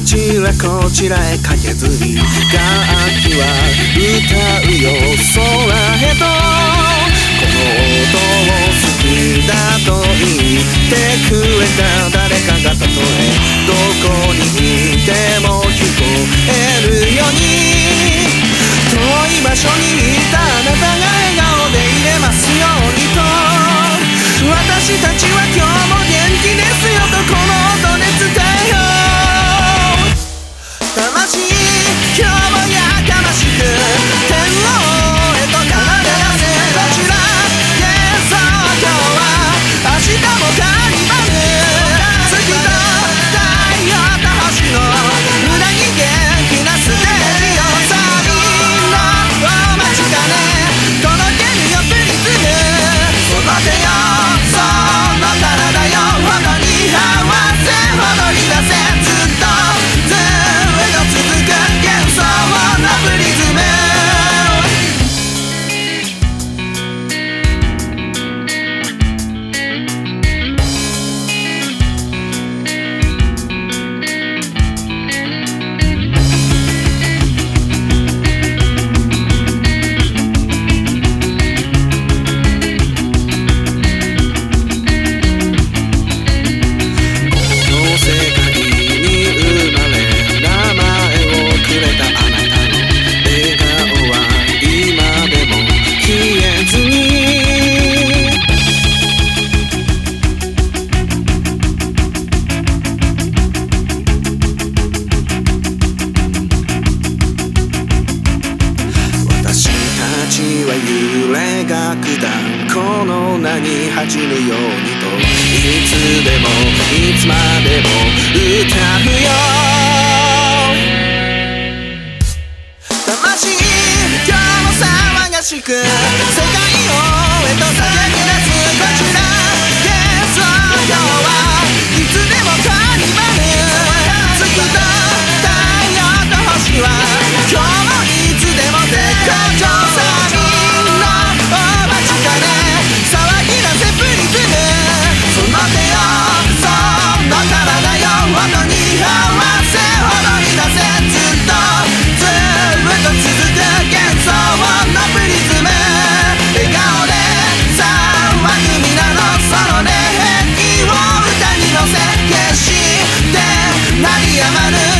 ちらこちらへ駆けずり楽器は歌うよ空へとこの音を好きだと言ってくれた誰かがたとえどこにいても聞こえるように遠い場所にいたあなたが笑顔でいれますようにと私たちは今日も元気ですよとこの音で伝えよう魂今日もやかましく天王へと奏で出せこちら幻想郷は明日もカーニバル月と太陽と星の無駄に元気なステージをさあみんなお待ちかね届けるよプリズムその手よその体よほどに合わせ踊り出せずっとずっと続く幻想のプリズム揺れが下この名に恥じぬようにといつでもいつまでも歌うよ魂今日も騒がしく世界をへと叫び出すこちら幻想郷はいつでもカーニバル月と太陽と星は今日もいつでも絶好調さ騒ぎ出せプリズムその手よその体よ音に合わせ踊り出せずっとずっと続く幻想のプリズム笑顔で騒ぐ皆のその願いを歌に乗せ決して鳴りやまぬ